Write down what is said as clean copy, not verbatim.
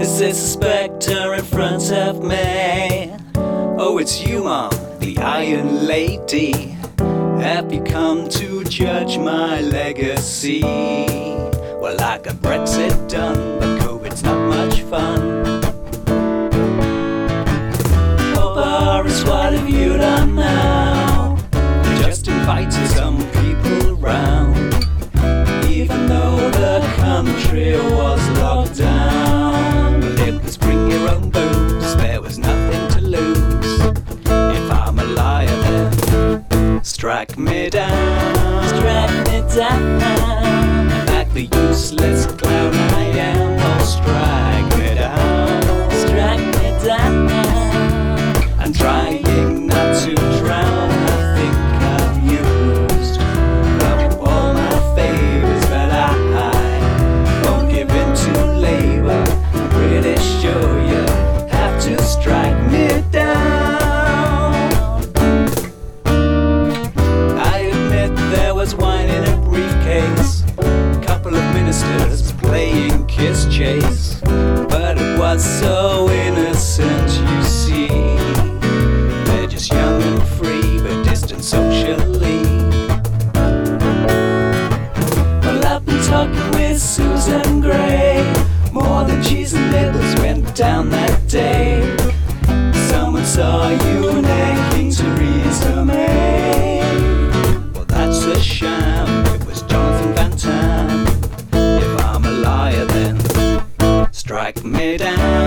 There's a spectre in front of me. Oh, it's you, Mom, the Iron Lady. Have you come to judge my legacy? Well, I got Brexit done, but COVID's not much fun. Oh, Boris, what have you done now? You just invited some people round, even though the country was locked down. Well, it was bring your own booze, there was nothing to lose. If I'm a liar, then strike me down. Strike me down. Like the useless clown I am, oh, strike me down. Strike me down. I'm trying not to drown. I think I've used up all my favors, but I won't give in to Labour. I'm pretty sure you have to strike me down. I admit there was wine in a briefcase, couple of ministers playing kiss chase, but it was so innocent, you see. They're just young and free, but distant socially. Well, I've been talking with Susan Gray. More than cheese and nibbles went down that day. Someone saw you necking Theresa May. Well, that's a sham, it was Jonathan Van Tam. If I'm a liar, then strike me down.